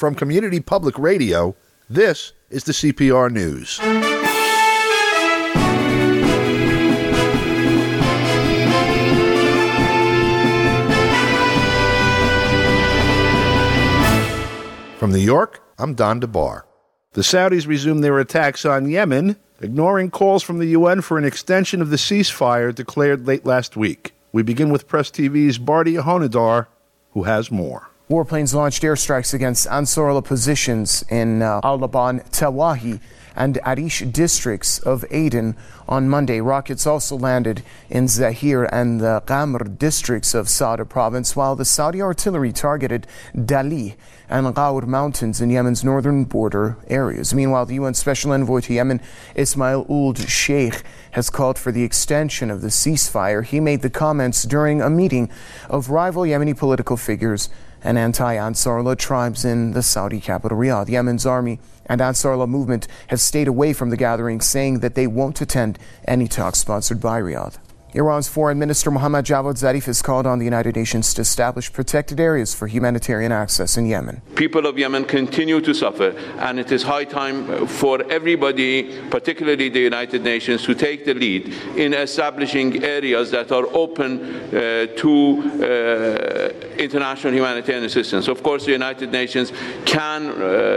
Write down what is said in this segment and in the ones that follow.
From Community Public Radio, this is the CPR News. From New York, I'm Don DeBar. The Saudis resumed their attacks on Yemen, ignoring calls from the UN for an extension of the ceasefire declared late last week. We begin with Press TV's Bardia Honadar, who has more. Warplanes launched airstrikes against Ansarullah positions in Al-Laban, Tawahi, and Arish districts of Aden on Monday. Rockets also landed in Zahir and the Qamr districts of Sada province, while the Saudi artillery targeted Dali and Ghawr mountains in Yemen's northern border areas. Meanwhile, the UN Special Envoy to Yemen, Ismail Ould Sheikh, has called for the extension of the ceasefire. He made the comments during a meeting of rival Yemeni political figures and anti-Ansarullah tribes in the Saudi capital, Riyadh. Yemen's army and Ansarullah movement have stayed away from the gathering, saying that they won't attend any talks sponsored by Riyadh. Iran's Foreign Minister Mohammad Javad Zarif has called on the United Nations to establish protected areas for humanitarian access in Yemen. People of Yemen continue to suffer, and it is high time for everybody, particularly the United Nations, to take the lead in establishing areas that are open to international humanitarian assistance. Of course, the United Nations can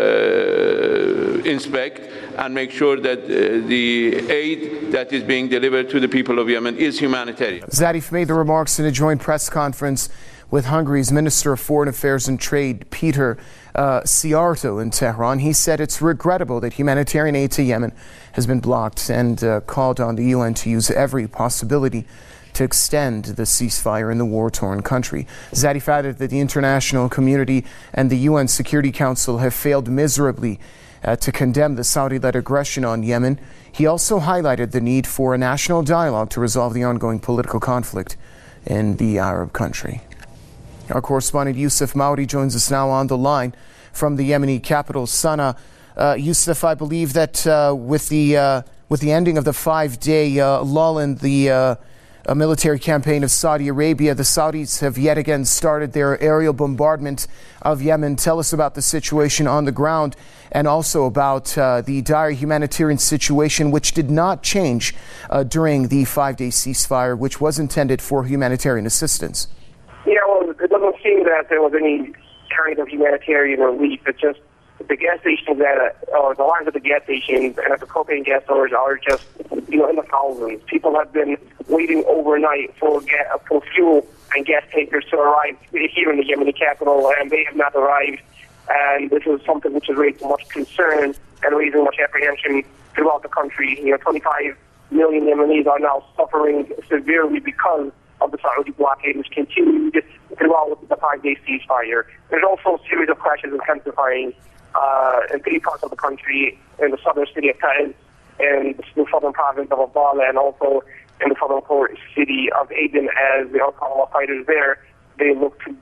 inspect and make sure that the aid that is being delivered to the people of Yemen is humanitarian. Zarif made the remarks in a joint press conference with Hungary's Minister of Foreign Affairs and Trade, Peter Szijjártó, in Tehran. He said it's regrettable that humanitarian aid to Yemen has been blocked and called on the UN to use every possibility to extend the ceasefire in the war-torn country. Zarif added that the international community and the UN Security Council have failed miserably to condemn the Saudi-led aggression on Yemen. He also highlighted the need for a national dialogue to resolve the ongoing political conflict in the Arab country. Our correspondent Yusuf Maudi joins us now on the line from the Yemeni capital, Sana'a. Yusuf, I believe that with the ending of the 5-day lull in the military campaign of Saudi Arabia, the Saudis have yet again started their aerial bombardment of Yemen. Tell us about the situation on the ground and also about the dire humanitarian situation, which did not change during the 5-day ceasefire, which was intended for humanitarian assistance. Yeah, well, it doesn't seem that there was any kind of humanitarian relief. It's just the gas stations or the lines of the gas stations and at the propane gas stores are just, in the thousands. People have been waiting overnight for fuel and gas tankers to arrive here in the Yemeni capital, and they have not arrived. And this is something which has raised much concern and raising much apprehension throughout the country. 25 million Yemenis are now suffering severely because of the Saudi blockade, which continued throughout the 5-day ceasefire. There's also a series of clashes intensifying in many parts of the country, in the southern city of Taiz, in the southern province of Abala, and also in the southern port city of Aden, as the Al-Qaeda fighters there, they look to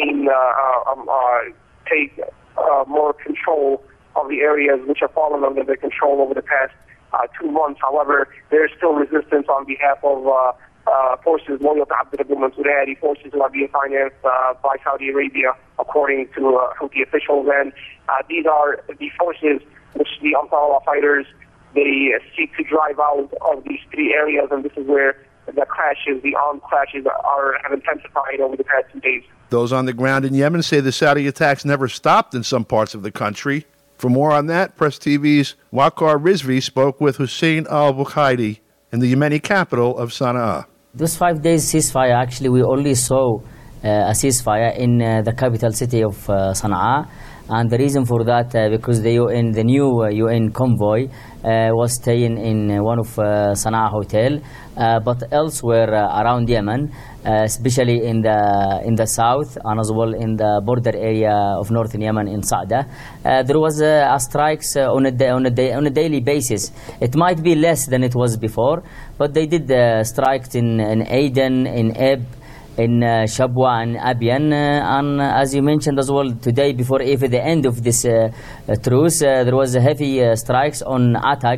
take more control of the areas which have fallen under their control over the past 2 months. However, there is still resistance on behalf of forces loyal to Abdul Mansur, forces who are being financed by Saudi Arabia, according to Houthi officials. And these are the forces which the Ansarullah fighters, they seek to drive out of these 3 areas, and this is where the armed clashes have intensified over the past 2 days. Those on the ground in Yemen say the Saudi attacks never stopped in some parts of the country. For more on that, Press TV's Waqar Rizvi spoke with Hussein al-Bukhaidi in the Yemeni capital of Sana'a. This 5 days ceasefire, actually, we only saw a ceasefire in the capital city of Sana'a. And the reason for that, because the new UN convoy was staying in one of Sana'a hotel, but elsewhere around Yemen, especially in the south and as well in the border area of northern Yemen in Sa'da, there was strikes on a daily basis. It might be less than it was before, but they did strikes in Aden, in Eb, in Shabwa and Abian, and as you mentioned as well today, before even the end of this truce, there was a heavy strikes on Atak,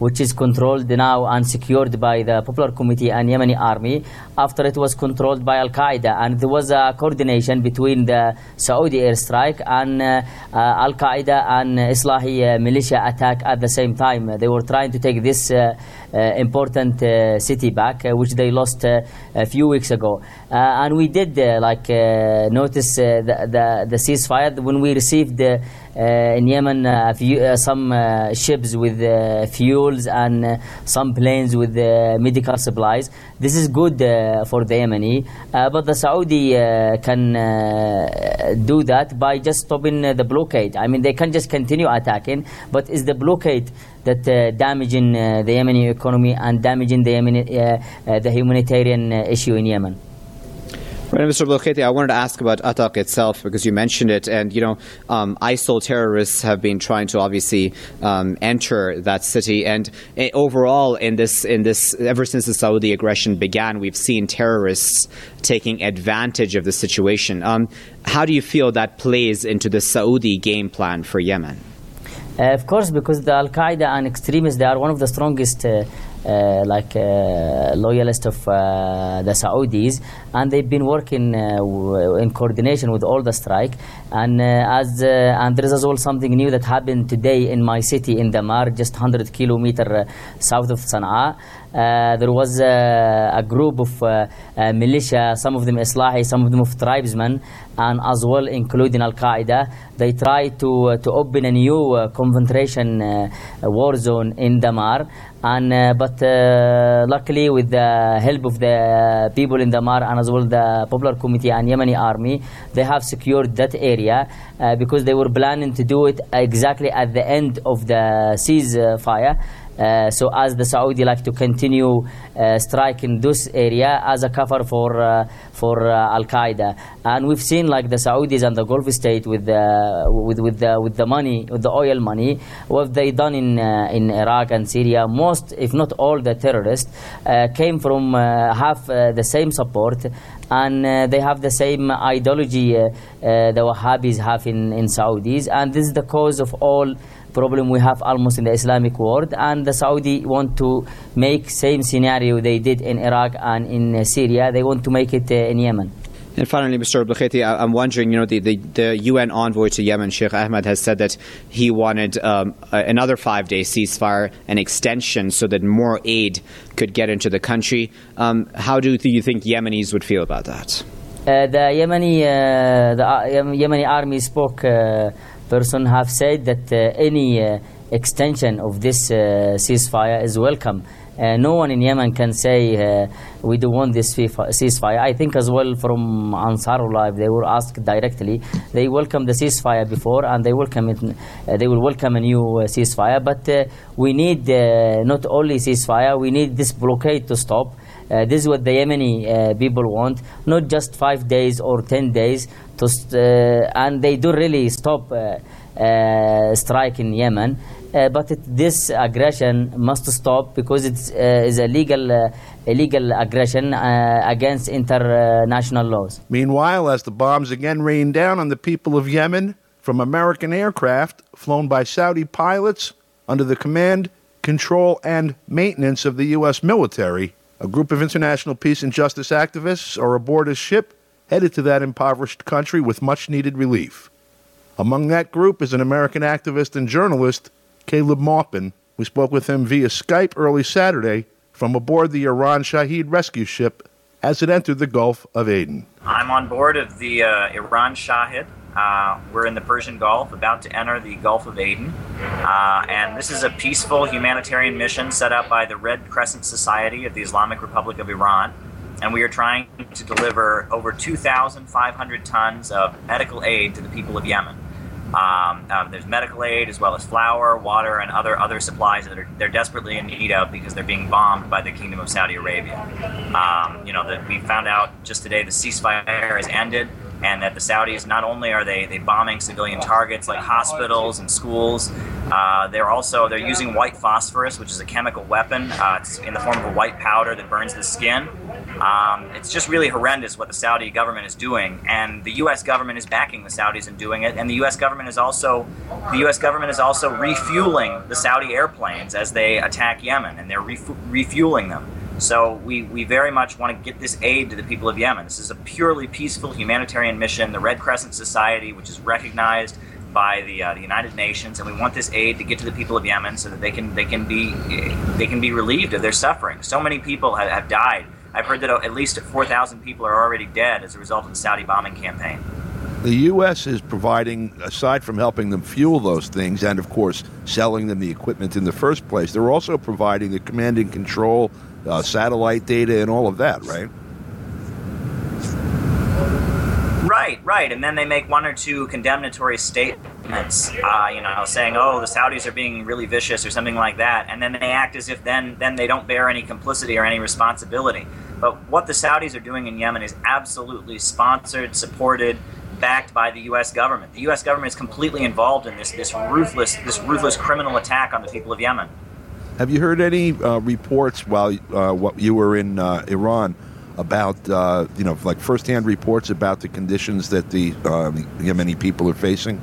which is controlled now and secured by the Popular Committee and Yemeni army, after it was controlled by Al-Qaeda. And there was a coordination between the Saudi airstrike and Al-Qaeda and Islahi militia attack at the same time. They were trying to take this important city back, which they lost a few weeks ago. And we did notice the ceasefire when we received in Yemen some ships with fuels and some planes with medical supplies. This is good for the Yemeni, but the Saudi can do that by just stopping the blockade. I mean, they can just continue attacking, but is the blockade that damaging the Yemeni economy and damaging the humanitarian issue in Yemen? Right, Mr. Bloketi, I wanted to ask about Atak itself because you mentioned it, and ISIL terrorists have been trying to obviously enter that city, and overall in this ever since the Saudi aggression began, we've seen terrorists taking advantage of the situation. How do you feel that plays into the Saudi game plan for Yemen? Of course, because the Al-Qaeda and extremists, they are one of the strongest loyalists of the Saudis, and they've been working in coordination with all the strike. And and there is as well something new that happened today in my city, in Damar, just 100 kilometers south of Sana'a. There was a group of militia, some of them Islahi, some of them of tribesmen, and as well including Al-Qaeda. They tried to open a new concentration war zone in Damar, and but luckily with the help of the people in Damar and as well the Popular Committee and Yemeni army, they have secured that area because they were planning to do it exactly at the end of the ceasefire. So as the Saudi like to continue striking this area as a cover for Al-Qaeda, and we've seen like the Saudis and the Gulf state with the money, with the oil money, what they done in Iraq and Syria. Most, if not all, the terrorists came from have the same support, and they have the same ideology the Wahhabis have in Saudis, and this is the cause of all problem we have almost in the Islamic world. And the Saudi want to make same scenario they did in Iraq and in Syria. They want to make it in Yemen. And finally, Mr. Bloketi, I'm wondering, the UN envoy to Yemen, Sheikh Ahmed, has said that he wanted another 5-day ceasefire, an extension, so that more aid could get into the country. How do you think Yemenis would feel about that? The Yemeni army person have said that any extension of this ceasefire is welcome. No one in Yemen can say we don't want this ceasefire. I think as well from Ansarullah, if they were asked directly, they welcome the ceasefire before, and they welcome it. They will welcome a new ceasefire. But we need not only ceasefire, we need this blockade to stop. This is what the Yemeni people want, not just 5 days or 10 days, and they do really stop strike in Yemen. But this aggression must stop because it is illegal aggression against international laws. Meanwhile, as the bombs again rain down on the people of Yemen from American aircraft flown by Saudi pilots under the command, control, and maintenance of the U.S. military, a group of international peace and justice activists are aboard a ship headed to that impoverished country with much-needed relief. Among that group is an American activist and journalist, Caleb Maupin. We spoke with him via Skype early Saturday from aboard the Iran Shahid rescue ship as it entered the Gulf of Aden. I'm on board of the Iran Shahid. We're in the Persian Gulf, about to enter the Gulf of Aden. And this is a peaceful humanitarian mission set up by the Red Crescent Society of the Islamic Republic of Iran. And we are trying to deliver over 2,500 tons of medical aid to the people of Yemen. There's medical aid as well as flour, water, and other supplies that they're desperately in need of because they're being bombed by the Kingdom of Saudi Arabia. We found out just today the ceasefire has ended, and that the Saudis, not only are they bombing civilian targets like hospitals and schools, they're using white phosphorus, which is a chemical weapon. It's in the form of a white powder that burns the skin. It's just really horrendous what the Saudi government is doing, and the U.S. government is backing the Saudis in doing it. And the U.S. government is also refueling the Saudi airplanes as they attack Yemen, and they're refueling them. So we very much want to get this aid to the people of Yemen. This is a purely peaceful humanitarian mission. The Red Crescent Society, which is recognized by the United Nations, and we want this aid to get to the people of Yemen so that they can be relieved of their suffering. So many people have died. I've heard that at least 4,000 people are already dead as a result of the Saudi bombing campaign. The U.S. is providing, aside from helping them fuel those things and, of course, selling them the equipment in the first place, they're also providing the command and control, satellite data, and all of that, right? Right. And then they make one or two condemnatory statements, saying, oh, the Saudis are being really vicious or something like that. And then they act as if then they don't bear any complicity or any responsibility. But what the Saudis are doing in Yemen is absolutely sponsored, supported, backed by the U.S. government. The U.S. government is completely involved in this ruthless criminal attack on the people of Yemen. Have you heard any reports while you were in Iran about, like firsthand reports about the conditions that the Yemeni people are facing?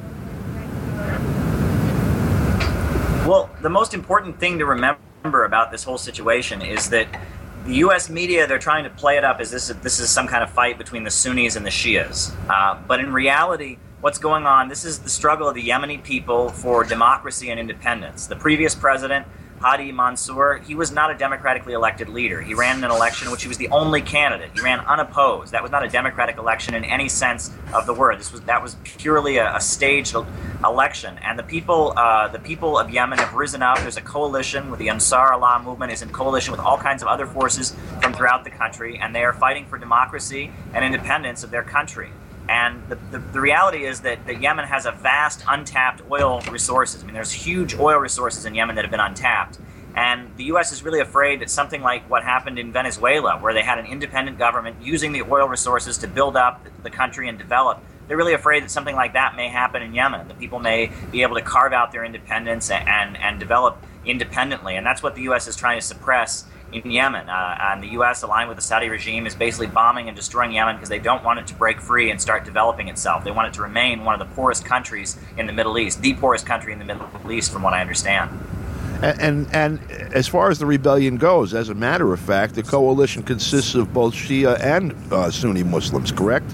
Well, the most important thing to remember about this whole situation is that the U.S. media, they're trying to play it up as this is some kind of fight between the Sunnis and the Shias. But in reality, what's going on, this is the struggle of the Yemeni people for democracy and independence. The previous president, Hadi Mansour, he was not a democratically elected leader. He ran an election in which he was the only candidate. He ran unopposed. That was not a democratic election in any sense of the word. That was purely a staged election. And the people of Yemen have risen up. There's a coalition with the Ansar Allah movement is in coalition with all kinds of other forces from throughout the country, and they are fighting for democracy and independence of their country. And the reality is that Yemen has a vast untapped oil resources. I mean, there's huge oil resources in Yemen that have been untapped. And the U.S. is really afraid that something like what happened in Venezuela, where they had an independent government using the oil resources to build up the country and develop, they're really afraid that something like that may happen in Yemen. The people may be able to carve out their independence and develop independently. And that's what the U.S. is trying to suppress in Yemen. And the U.S., aligned with the Saudi regime, is basically bombing and destroying Yemen because they don't want it to break free and start developing itself. They want it to remain one of the poorest countries in the Middle East, the poorest country in the Middle East, from what I understand. And as far as the rebellion goes, as a matter of fact, the coalition consists of both Shia and Sunni Muslims, correct?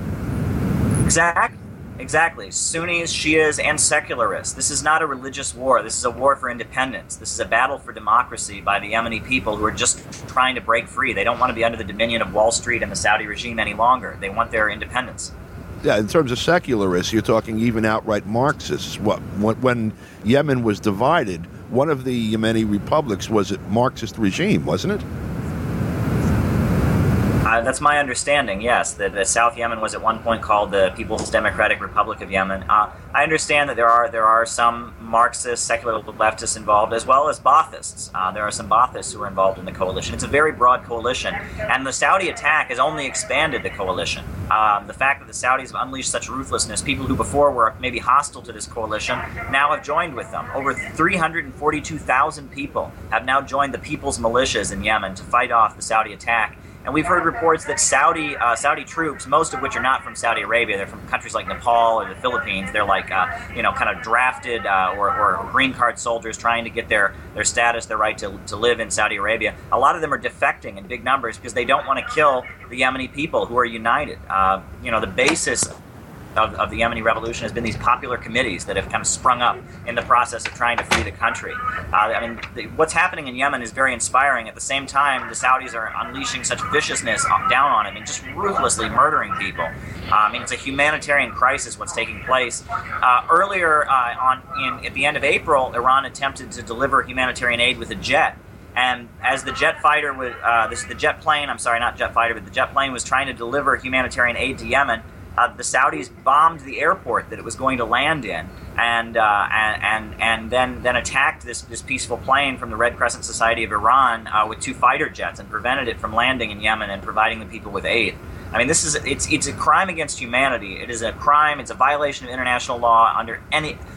Exactly. Sunnis, Shias, and secularists. This is not a religious war. This is a war for independence. This is a battle for democracy by the Yemeni people who are just trying to break free. They don't want to be under the dominion of Wall Street and the Saudi regime any longer. They want their independence. Yeah, in terms of secularists, you're talking even outright Marxists. When Yemen was divided, one of the Yemeni republics was a Marxist regime, wasn't it? That's my understanding, yes, that South Yemen was at one point called the People's Democratic Republic of Yemen. I understand that there are some Marxist, secular leftists involved, as well as Baathists. There are some Baathists who are involved in the coalition. It's a very broad coalition, and the Saudi attack has only expanded the coalition. The fact that the Saudis have unleashed such ruthlessness, people who before were maybe hostile to this coalition now have joined with them. Over 342,000 people have now joined the People's Militias in Yemen to fight off the Saudi attack. And we've heard reports that Saudi troops, most of which are not from Saudi Arabia, they're from countries like Nepal or the Philippines. They're like, kind of drafted or green card soldiers trying to get their status, their right to live in Saudi Arabia. A lot of them are defecting in big numbers because they don't want to kill the Yemeni people who are united. The basis of the Yemeni revolution has been these popular committees that have kind of sprung up in the process of trying to free the country. What's happening in Yemen is very inspiring. At the same time, the Saudis are unleashing such viciousness down on it and just ruthlessly murdering people. It's a humanitarian crisis what's taking place. Earlier at the end of April, Iran attempted to deliver humanitarian aid with a jet. And as the jet fighter was, the jet plane was trying to deliver humanitarian aid to Yemen, the Saudis bombed the airport that it was going to land in, and then attacked this peaceful plane from the Red Crescent Society of Iran with 2 fighter jets and prevented it from landing in Yemen and providing the people with aid. I mean, it's a crime against humanity. It is a crime. It's a violation of international law under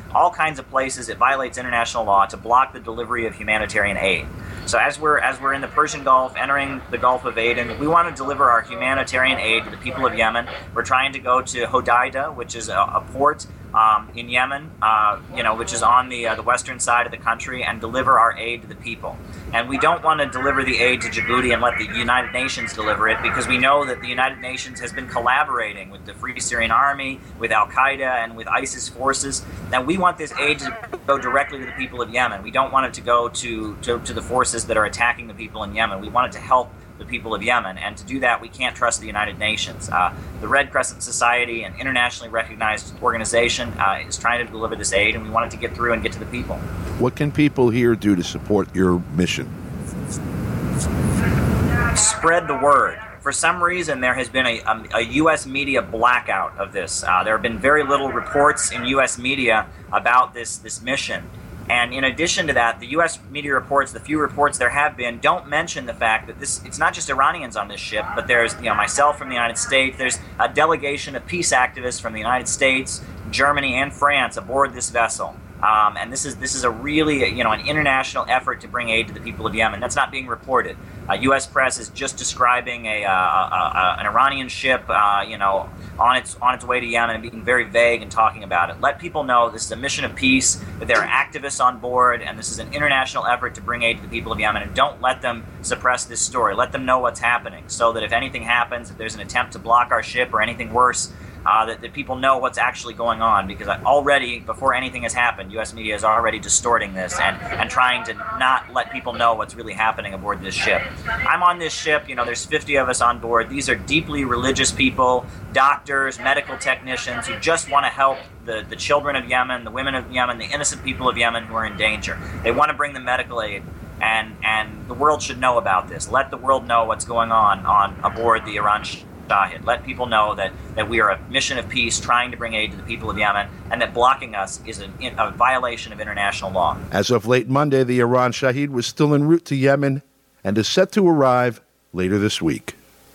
all kinds of places. It violates international law to block the delivery of humanitarian aid. So as we're in the Persian Gulf, entering the Gulf of Aden, we want to deliver our humanitarian aid to the people of Yemen. We're trying to go to Hodeidah, which is a port in Yemen, which is on the western side of the country, and deliver our aid to the people. And we don't want to deliver the aid to Djibouti and let the United Nations deliver it, because we know that the United Nations has been collaborating with the Free Syrian Army, with Al-Qaeda, and with ISIS forces. Now we want this aid to go directly to the people of Yemen. We don't want it to go to the forces that are attacking the people in Yemen. We want it to help the people of Yemen, and to do that we can't trust the United Nations. The Red Crescent Society, an internationally recognized organization, is trying to deliver this aid, and we want it to get through and get to the people. What can people here do to support your mission? Spread the word. For some reason, there has been a U.S. media blackout of this. There have been very little reports in U.S. media about this mission. And in addition to that, the U.S. media reports, the few reports there have been, don't mention the fact that it's not just Iranians on this ship, but there's myself from the United States. There's a delegation of peace activists from the United States, Germany, and France aboard this vessel. And this is a really an international effort to bring aid to the people of Yemen. That's not being reported. U.S. press is just describing an Iranian ship, on its way to Yemen, and being very vague and talking about it. Let people know this is a mission of peace, that there are activists on board, and this is an international effort to bring aid to the people of Yemen. And don't let them suppress this story. Let them know what's happening, so that if anything happens, if there's an attempt to block our ship or anything worse, that people know what's actually going on, because already, before anything has happened, U.S. media is already distorting this and trying to not let people know what's really happening aboard this ship. I'm on this ship, there's 50 of us on board. These are deeply religious people, doctors, medical technicians who just want to help the children of Yemen, the women of Yemen, the innocent people of Yemen who are in danger. They want to bring the medical aid, and the world should know about this. Let the world know what's going on aboard the Iran Shahid. Let people know that we are a mission of peace trying to bring aid to the people of Yemen, and that blocking us is a violation of international law. As of late Monday, the Iran Shahid was still en route to Yemen and is set to arrive later this week.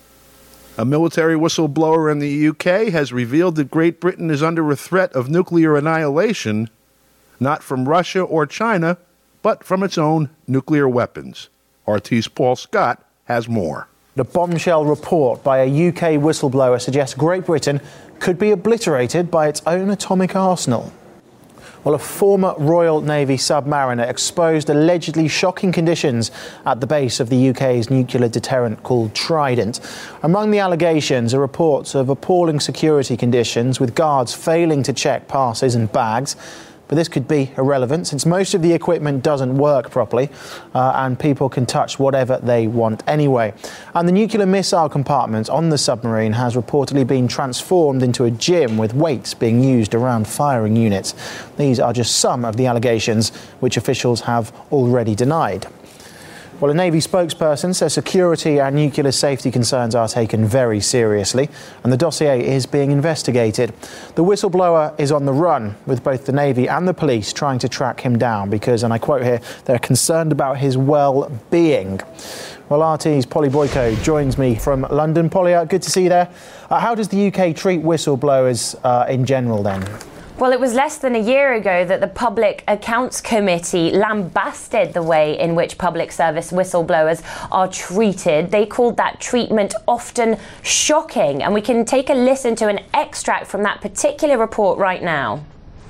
A military whistleblower in the UK has revealed that Great Britain is under a threat of nuclear annihilation, not from Russia or China, but from its own nuclear weapons. RT's Paul Scott has more. The bombshell report by a UK whistleblower suggests Great Britain could be obliterated by its own atomic arsenal. Well, a former Royal Navy submariner exposed allegedly shocking conditions at the base of the UK's nuclear deterrent called Trident. Among the allegations are reports of appalling security conditions, with guards failing to check passes and bags. But this could be irrelevant, since most of the equipment doesn't work properly and people can touch whatever they want anyway. And the nuclear missile compartment on the submarine has reportedly been transformed into a gym, with weights being used around firing units. These are just some of the allegations which officials have already denied. Well, a Navy spokesperson says security and nuclear safety concerns are taken very seriously, and the dossier is being investigated. The whistleblower is on the run, with both the Navy and the police trying to track him down because, and I quote here, they're concerned about his well-being. Well, RT's Polly Boyko joins me from London. Polly, good to see you there. How does the UK treat whistleblowers in general then? Well, it was less than a year ago that the Public Accounts Committee lambasted the way in which public service whistleblowers are treated. They called that treatment often shocking, and we can take a listen to an extract from that particular report right now.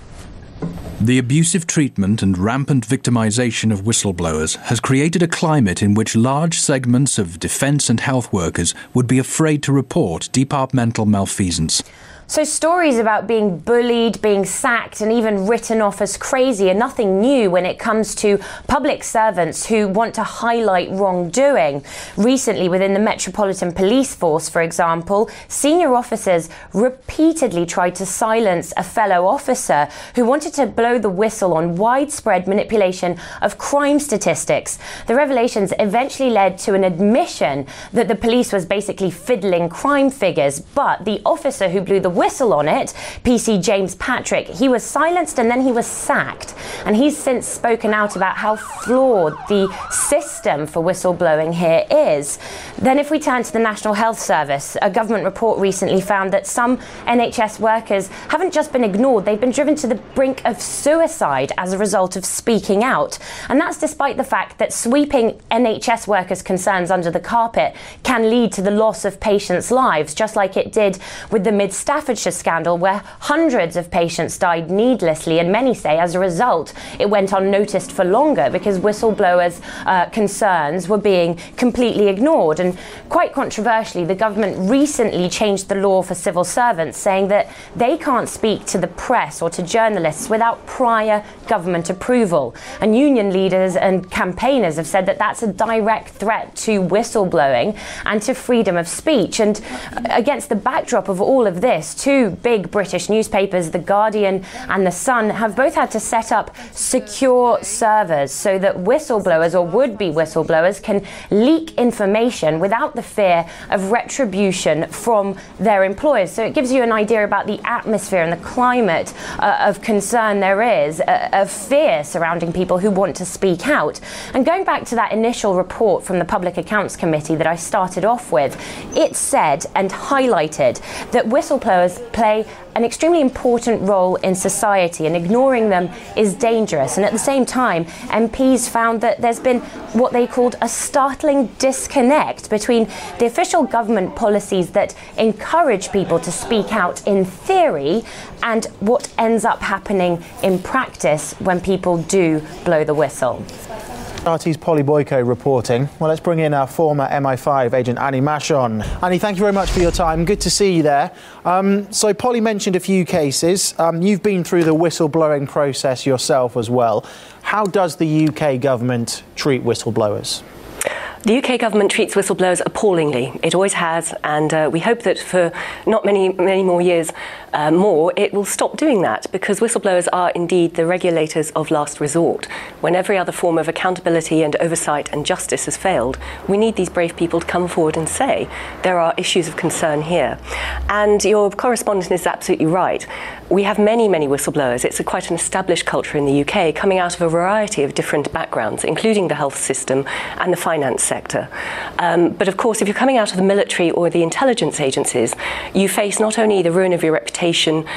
The abusive treatment and rampant victimisation of whistleblowers has created a climate in which large segments of defence and health workers would be afraid to report departmental malfeasance. So stories about being bullied, being sacked and even written off as crazy are nothing new when it comes to public servants who want to highlight wrongdoing. Recently, within the Metropolitan Police Force, for example, senior officers repeatedly tried to silence a fellow officer who wanted to blow the whistle on widespread manipulation of crime statistics. The revelations eventually led to an admission that the police was basically fiddling crime figures, but the officer who blew the whistle on it, PC James Patrick, he was silenced and then he was sacked. And he's since spoken out about how flawed the system for whistleblowing here is. Then if we turn to the National Health Service, a government report recently found that some NHS workers haven't just been ignored, they've been driven to the brink of suicide as a result of speaking out. And that's despite the fact that sweeping NHS workers' concerns under the carpet can lead to the loss of patients' lives, just like it did with the Mid Staffordshire scandal, where hundreds of patients died needlessly, and many say as a result it went unnoticed for longer because whistleblowers' concerns were being completely ignored. And quite controversially, the government recently changed the law for civil servants, saying that they can't speak to the press or to journalists without prior government approval. And union leaders and campaigners have said that that's a direct threat to whistleblowing and to freedom of speech. And against the backdrop of all of this, two big British newspapers, The Guardian and The Sun, have both had to set up secure servers so that whistleblowers or would-be whistleblowers can leak information without the fear of retribution from their employers. So it gives you an idea about the atmosphere and the climate of concern there is, of fear surrounding people who want to speak out. And going back to that initial report from the Public Accounts Committee that I started off with, it said and highlighted that whistleblowers play an extremely important role in society, and ignoring them is dangerous. And at the same time, MPs found that there's been what they called a startling disconnect between the official government policies that encourage people to speak out in theory and what ends up happening in practice when people do blow the whistle. RT's Polly Boyko reporting. Well, let's bring in our former MI5 agent Annie Mashon. Annie, thank you very much for your time. Good to see you there. So Polly mentioned a few cases. You've been through the whistleblowing process yourself as well. How does the UK government treat whistleblowers? The UK government treats whistleblowers appallingly. It always has, and we hope that for not many more years it will stop doing that, because whistleblowers are indeed the regulators of last resort. When every other form of accountability and oversight and justice has failed, we need these brave people to come forward and say there are issues of concern here. And your correspondent is absolutely right. We have many whistleblowers. It's quite an established culture in the UK, coming out of a variety of different backgrounds, including the health system and the finance sector. But of course, if you're coming out of the military or the intelligence agencies, you face not only the ruin of your reputation,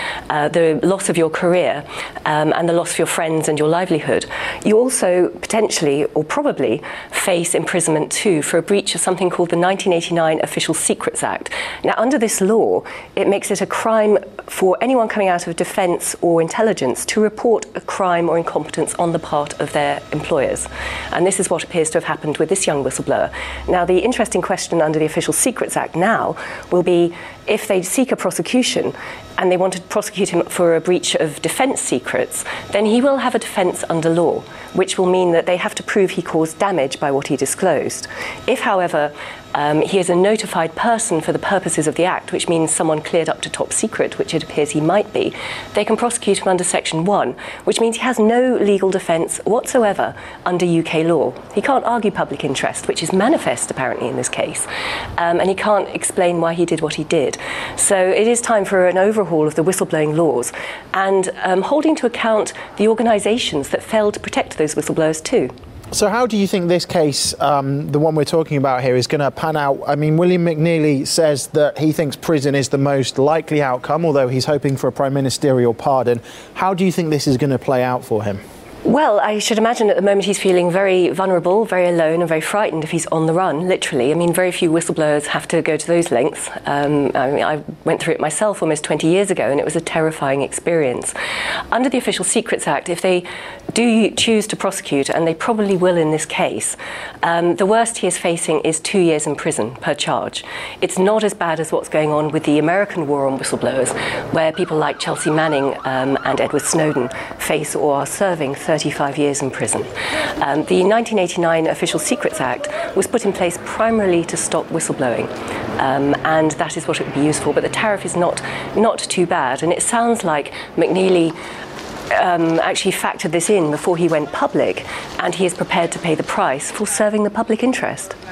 the loss of your career, and the loss of your friends and your livelihood, you also potentially or probably face imprisonment too for a breach of something called the 1989 Official Secrets Act. Now, under this law, it makes it a crime for anyone coming out of defence or intelligence to report a crime or incompetence on the part of their employers. And this is what appears to have happened with this young whistleblower. Now, the interesting question under the Official Secrets Act now will be, if they seek a prosecution and they want to prosecute him for a breach of defence secrets, then he will have a defence under law, which will mean that they have to prove he caused damage by what he disclosed. If, however, he is a notified person for the purposes of the Act, which means someone cleared up to top secret, which it appears he might be, they can prosecute him under Section 1, which means he has no legal defence whatsoever under UK law. He can't argue public interest, which is manifest apparently in this case, and he can't explain why he did what he did. So it is time for an overhaul of the whistleblowing laws and holding to account the organisations that failed to protect those whistleblowers too. So how do you think this case, the one we're talking about here, is going to pan out? I mean, William McNeely says that he thinks prison is the most likely outcome, although he's hoping for a prime ministerial pardon. How do you think this is going to play out for him? Well, I should imagine at the moment he's feeling very vulnerable, very alone and very frightened if he's on the run, literally. I mean, very few whistleblowers have to go to those lengths. I went through it myself almost 20 years ago, and it was a terrifying experience. Under the Official Secrets Act, if they do choose to prosecute, and they probably will in this case, the worst he is facing is 2 years in prison per charge. It's not as bad as what's going on with the American war on whistleblowers, where people like Chelsea Manning and Edward Snowden face or are serving 35 years in prison. The 1989 Official Secrets Act was put in place primarily to stop whistleblowing, and that is what it would be used for. But the tariff is not too bad, and it sounds like McNeely actually factored this in before he went public, and he is prepared to pay the price for serving the public interest.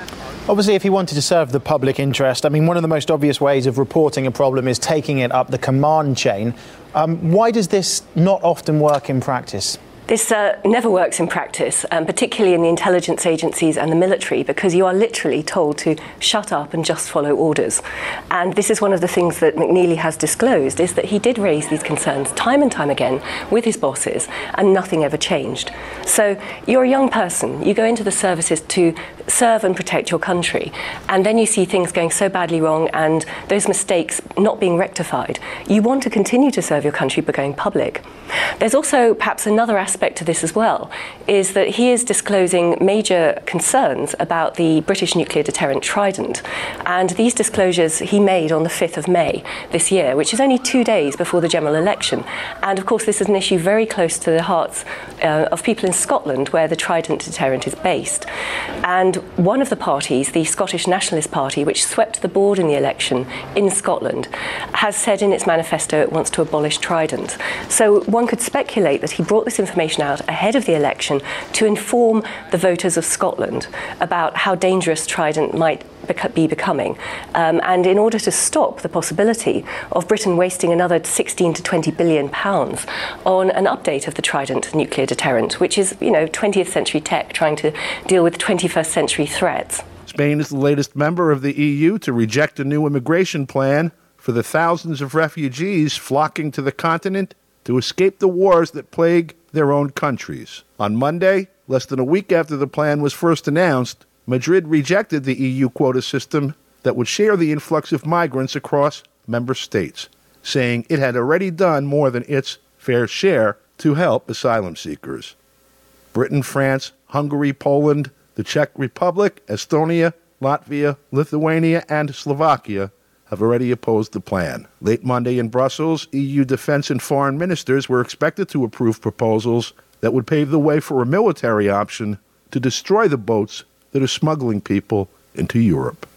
Obviously, if he wanted to serve the public interest, I mean, one of the most obvious ways of reporting a problem is taking it up the command chain. Why does this not often work in practice? This never works in practice, particularly in the intelligence agencies and the military, because you are literally told to shut up and just follow orders. And this is one of the things that McNeely has disclosed, is that he did raise these concerns time and time again with his bosses, and nothing ever changed. So you're a young person, you go into the services to serve and protect your country, and then you see things going so badly wrong and those mistakes not being rectified. You want to continue to serve your country by going public. There's also perhaps another aspect to this as well, is that he is disclosing major concerns about the British nuclear deterrent Trident. And these disclosures he made on the 5th of May this year, which is only 2 days before the general election. And of course, this is an issue very close to the hearts of people in Scotland, where the Trident deterrent is based. And one of the parties, the Scottish Nationalist Party, which swept the board in the election in Scotland, has said in its manifesto it wants to abolish Trident. So one could speculate that he brought this information out ahead of the election to inform the voters of Scotland about how dangerous Trident might be becoming, and in order to stop the possibility of Britain wasting another 16 to 20 billion pounds on an update of the Trident nuclear deterrent, which is, 20th century tech trying to deal with 21st century threats. Spain is the latest member of the EU to reject a new immigration plan for the thousands of refugees flocking to the continent to escape the wars that plague their own countries. On Monday, less than a week after the plan was first announced, Madrid rejected the EU quota system that would share the influx of migrants across member states, saying it had already done more than its fair share to help asylum seekers. Britain, France, Hungary, Poland, the Czech Republic, Estonia, Latvia, Lithuania, and Slovakia have already opposed the plan. Late Monday in Brussels, EU defense and foreign ministers were expected to approve proposals that would pave the way for a military option to destroy the boats that are smuggling people into Europe.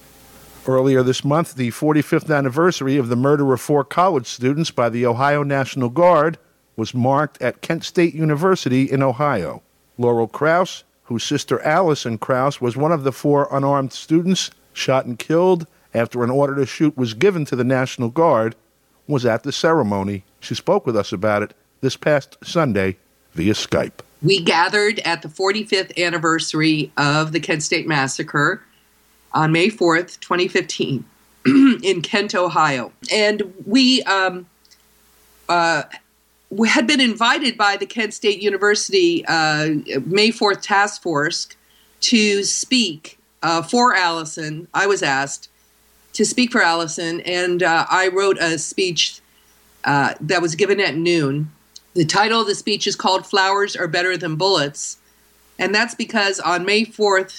Earlier this month, the 45th anniversary of the murder of 4 college students by the Ohio National Guard was marked at Kent State University in Ohio. Laurel Krauss, whose sister Allison Krauss was one of the 4 unarmed students shot and killed after an order to shoot was given to the National Guard, was at the ceremony. She spoke with us about it this past Sunday via Skype. We gathered at the 45th anniversary of the Kent State Massacre on May 4th, 2015, in Kent, Ohio. And we had been invited by the Kent State University May 4th Task Force to speak for Allison. I was asked to speak for Allison, and I wrote a speech that was given at noon. The title of the speech is called "Flowers Are Better Than Bullets," and that's because on May 3rd,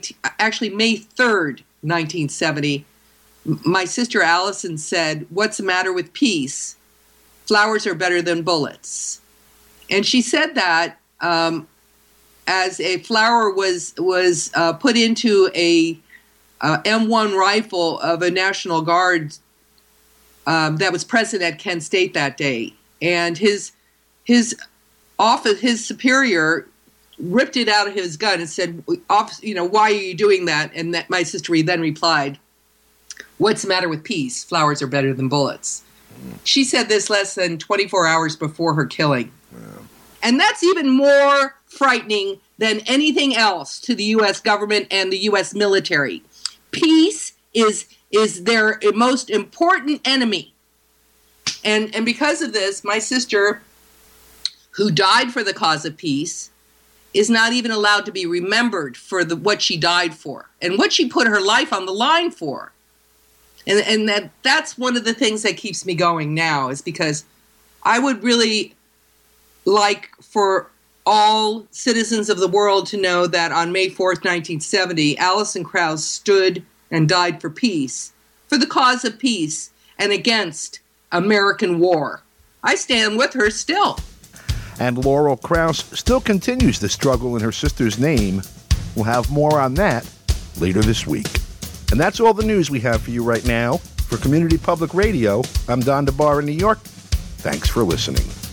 1970, my sister Allison said, "What's the matter with peace? Flowers are better than bullets." And she said that as a flower was put into a M1 rifle of a National Guard that was present at Kent State that day, and his office, his superior, ripped it out of his gun and said, "Why are you doing that?" And that my sister then replied, "What's the matter with peace? Flowers are better than bullets." She said this less than 24 hours before her killing. Wow. And that's even more frightening than anything else to the U.S. government and the U.S. military. Peace is their most important enemy. And because of this, my sister, who died for the cause of peace, is not even allowed to be remembered for what she died for and what she put her life on the line for. And that's one of the things that keeps me going now, is because I would really like for all citizens of the world to know that on May 4th, 1970, Allison Krauss stood and died for peace, for the cause of peace, and against American war. I stand with her still. And Laurel Krauss still continues the struggle in her sister's name. We'll have more on that later this week. And that's all the news we have for you right now. For Community Public Radio, I'm Don DeBar in New York. Thanks for listening.